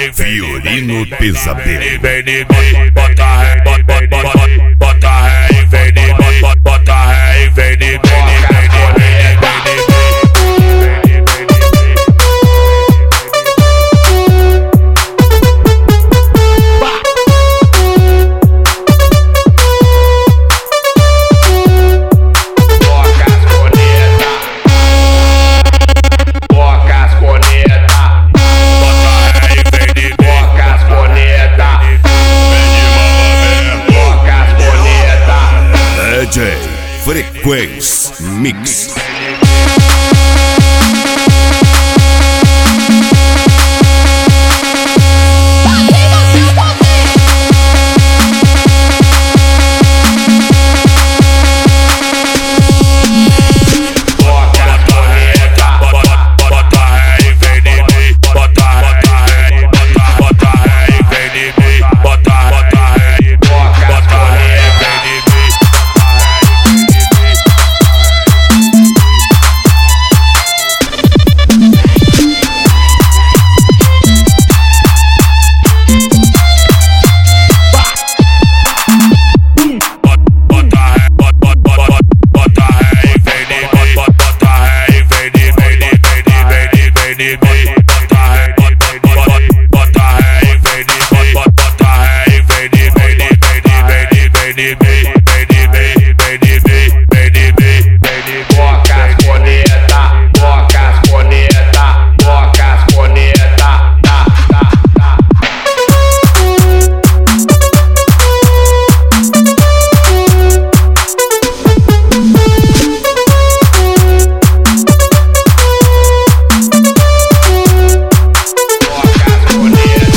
Fiorino Pesadelo. Vem de mim, bota ré, bota ré e vem de mim, bota ré e vem de mim, DJ Frequência Mix.